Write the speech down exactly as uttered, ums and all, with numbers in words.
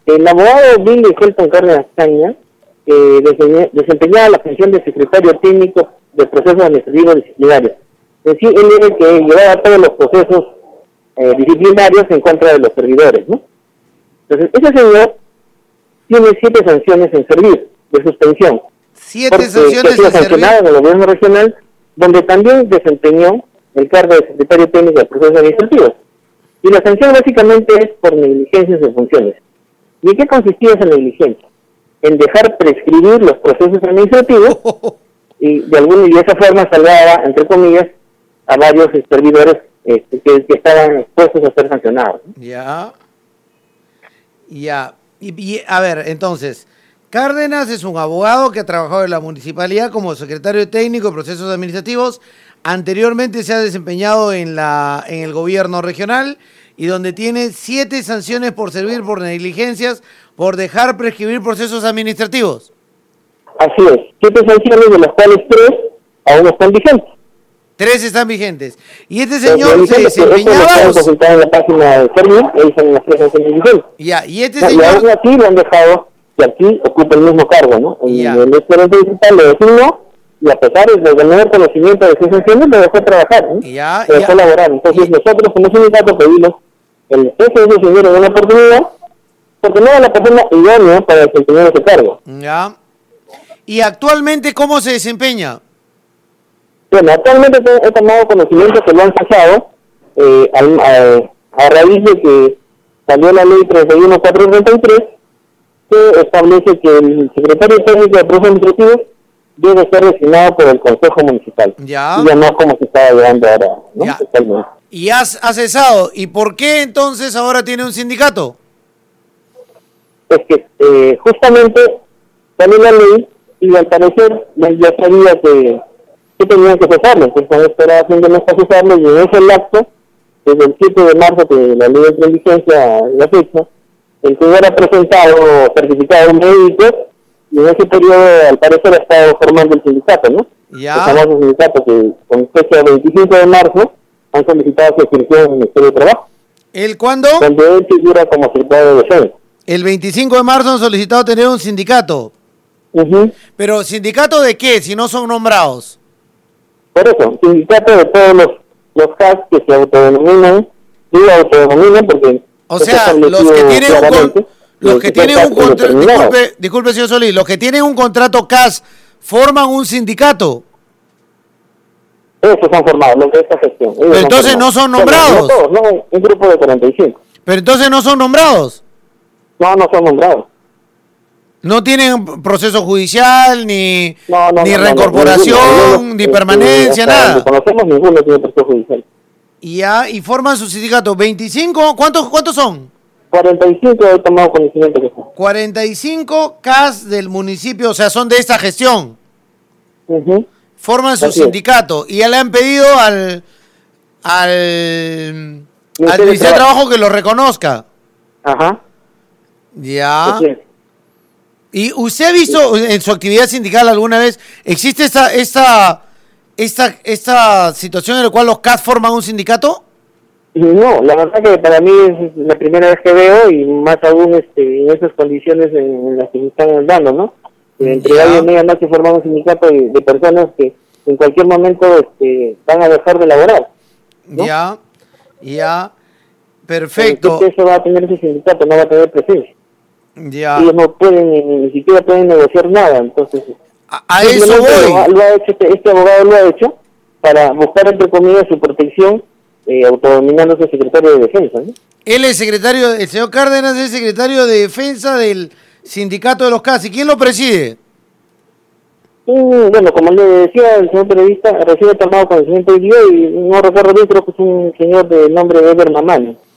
El abogado Billy Helton Cárdenas Caña eh, desempeñaba la función de secretario técnico de procesos administrativos disciplinarios. En sí, él era el que llevaba todos los procesos eh, disciplinarios en contra de los servidores, ¿no? Entonces, ese señor tiene siete sanciones en servir de suspensión. Siete sanciones en sancionado en el gobierno regional, donde también desempeñó el cargo de secretario técnico de procesos administrativos. Y la sanción básicamente es por negligencia en sus funciones. ¿Y en qué consistía esa negligencia? En dejar prescribir los procesos administrativos y de alguna y de esa forma salvaba, entre comillas, a varios servidores este, que, que estaban expuestos a ser sancionados. Ya. Ya. Y, y a ver, entonces, Cárdenas es un abogado que ha trabajado en la municipalidad como secretario técnico de procesos administrativos. Anteriormente se ha desempeñado en la en el gobierno regional y donde tiene siete sanciones por servir por negligencias, por dejar prescribir procesos administrativos. Así es, siete sanciones de las cuales tres aún están vigentes. Tres están vigentes. Y este señor se desempeñaba... Eso lo en la página de Fermi, ahí son las tres sanciones vigentes. Ya, y este no, señor... Y aún así lo han dejado que aquí ocupa el mismo cargo, ¿no? En el excelente digital lo designó, y a pesar de tener conocimiento de sus sanciones, lo dejó trabajar, ¿no? Ya, lo dejó ya. laborar. Entonces Y... nosotros como sindicato pedimos el cese de ese señor en una oportunidad, porque no era la persona idónea para desempeñar ese cargo. Ya. ¿Y actualmente cómo se desempeña? Bueno, actualmente he tomado conocimiento que lo han cesado eh, a, a, a raíz de que salió la ley treinta y uno cuatrocientos treinta y tres, que establece que el secretario técnico de procesos administrativos debe ser designado por el Consejo Municipal. Ya. Y ya no como se estaba llevando ahora, ¿no? Ya. Totalmente. Y has, has cesado. ¿Y por qué entonces ahora tiene un sindicato? Es que eh, justamente salió la ley y al parecer ya sabía que, que tenían que cesarlo. Entonces esperaba haciendo no está cesarlo y en ese lapso, desde el siete de marzo que la ley de vigencia la fecha, el que hubiera presentado certificado médico y en ese periodo al parecer ha estado formando el sindicato, ¿no? Ya. El famoso sindicato que con fecha veinticinco de marzo han solicitado su inscripción en el Ministerio de Trabajo. ¿El cuándo? Donde él figura como secretario de defensa. El veinticinco de marzo han solicitado tener un sindicato. Uh-huh. ¿Pero sindicato de qué, si no son nombrados? Por eso, sindicato de todos los, los C A S que se autodenominan, digo autodenominan porque... O sea, los que tienen un, con, los que tienen un contrato... Disculpe, disculpe, señor Solís, los que tienen un contrato C A S forman un sindicato. Esos han formado, los de esta gestión. Pero entonces no son nombrados. No, no todos, no, un grupo de cuarenta y cinco. Pero entonces no son nombrados. No, no son nombrados. No tienen proceso judicial, ni, no, no, ni no, reincorporación, no, no, ninguno, ni este, permanencia, nada. Conocemos ninguno tiene proceso judicial. Y ya, y forman su sindicato. ¿veinticinco? ¿Cuántos, cuántos son? cuarenta y cinco he tomado conocimiento que son. cuarenta y cinco C A S del municipio, o sea, son de esta gestión. Uh-huh. Forman su Así sindicato es. Y ya le han pedido al al, al Ministerio de Trabajo que lo reconozca. Ajá. Ya. Así es. ¿Y usted ha visto en su actividad sindical alguna vez, existe esta esta esta esta situación en la cual los C A S forman un sindicato? No, la verdad que para mí es la primera vez que veo y más aún este, en esas condiciones en las que se están dando, ¿no? Entre Ya. alguien media noche formar un sindicato de, de personas que en cualquier momento este, van a dejar de laborar, ¿no? Ya, ya, perfecto. ¿Qué peso va a tener ese sindicato? No va a tener presencia. Ya. Ellos no pueden, ni, ni siquiera pueden negociar nada, entonces... A, a eso voy. Lo, lo ha hecho, este, este abogado lo ha hecho para buscar, entre comillas, su protección, eh, autodominándose secretario de defensa, ¿no? Él es secretario, el señor Cárdenas es secretario de defensa del sindicato de los C A S. ¿Y quién lo preside? Sí, bueno, como le decía el señor periodista, recién he tomado conocimiento hoy día y no recuerdo bien, creo que es un señor de nombre de Eber Mamani.